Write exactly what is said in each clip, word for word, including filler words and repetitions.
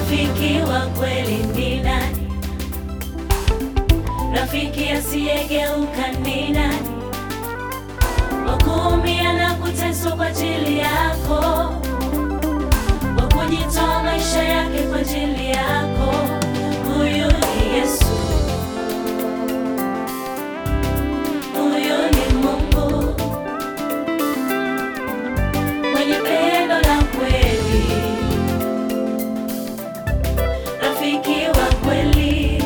Rafiki wa kweli ni nani? Rafiki asiyegeuka ni nani? Wa kuumia na kuteswa kwa ajili yako, wa kujitoa maisha yake kwa ajili yako. Huyu ni Yesu. Huyu ni Mungu mwenye pendo la kweli. Rafiki wa kweli.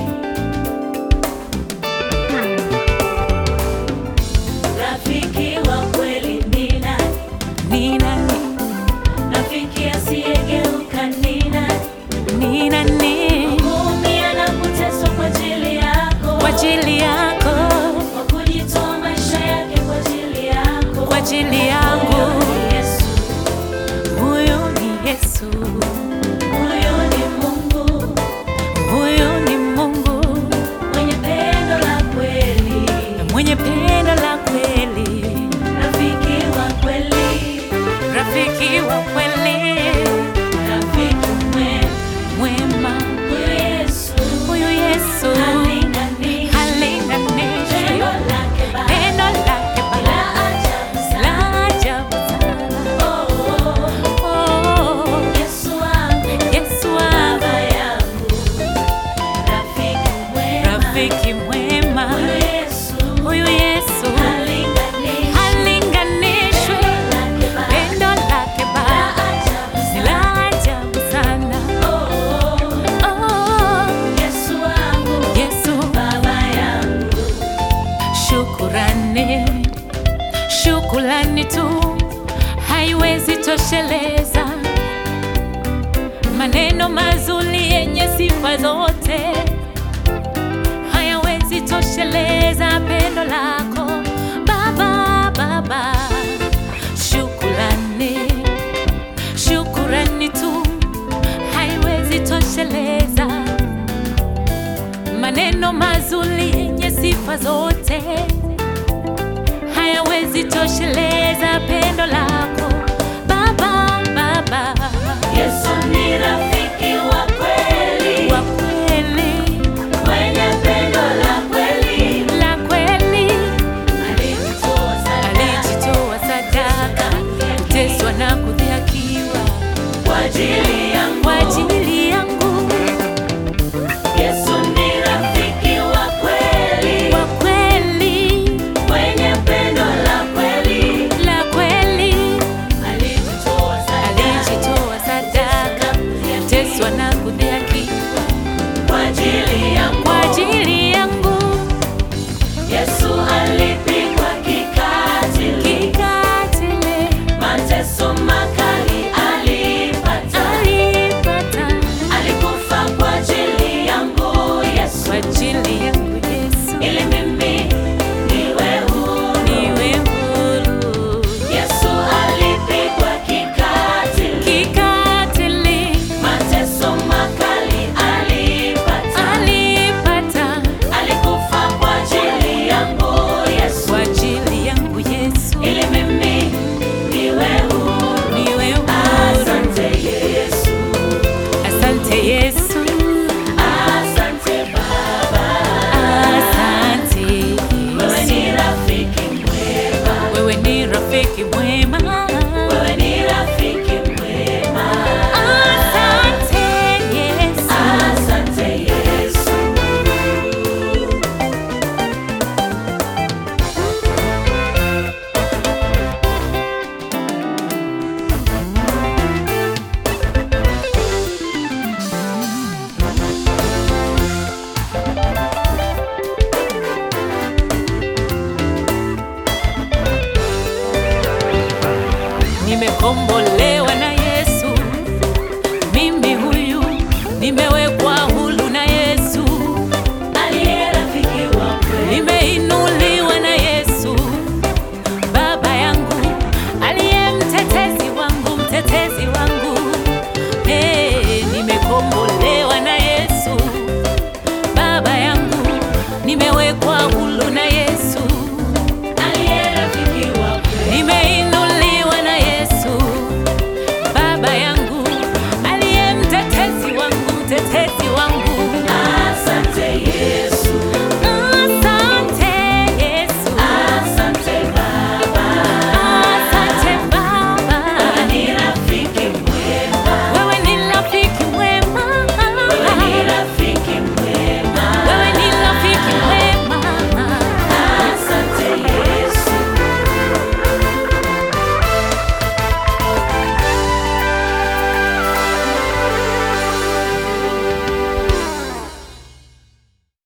Rafiki wa kweli ni nani? Ni nani? Rafiki asiyegeuka ni nani? Ni nani? Kuumia na kuteswa kwa ajili yako, Kwa ajili yako, kwa kujitoa maisha yake kwa ajili yako. kwa ajili Huyu yangu. ni Yesu. Huyu ni Yesu. Huyu ni Mungu Huyu ni Mungu mwenye pendo la kweli. mwenye pendo la kweli. Rafiki wa kweli. Rafiki wa kweli, Rafiki mwema. mwema. Huyu Yesu. Huyu Yesu Halinganishi. halinganishwi. Pendo lake Baba. Pendo lake La Baba ajabu sana. la ajabu sana. Oh, oh, Oh, Yesu wangu. Yesu wangu, Baba yangu. Rafiki mwema. rafiki mwema. Huyu Yesu. Huyu Yesu Halinganishi. halinganishwi. Pendo lake Baba. Pendo lake La Baba ajabu ni sana. la ajabu sana. Oh, oh, Oh, Yesu wangu. Yesu, Baba yangu. shukurani, shukurani tu haiwezi tosheleza maneno mazuri yenye sifa zote, hayawezi tosheleza pendo lako Baba, Baba. Shukurani, shukurani tu haiwezi tosheleza maneno mazuri yenye sifa zote, hayawezi tosheleza pendo lako Baba, Baba. Yesu ni rafiki wa kweli, Wa kweli, mwenye pendo la kweli. la kweli, Alijitoa sadaka alijitoa sadaka, kuteswa na kudhihakiwa kwa ajili yangu. kwa ajili yangu. Yesu ni rafiki wa kweli, Wa kweli, mwenye pendo la kweli. la kweli, Alijitoa sadaka alijitoa sadaka, kuteswa na kudhihakiwa kwa ajili yangu. kwa ajili yangu. Yesu alipigwa kikatili, Kikatili mateso makali alipata. alipata Alikufa kwa ajili yangu Yesu, kwa ajili yangu Yesu, ili mimi niwe huru. niwe huru. Yesu alipigwa kikatili, Kikatili mateso makali alipata. alipata Alikufa kwa ajili yangu Yesu, kwa ajili yangu Yesu, ili mimi niwe huru. niwe huru. Asante Yesu. Asante Yesu.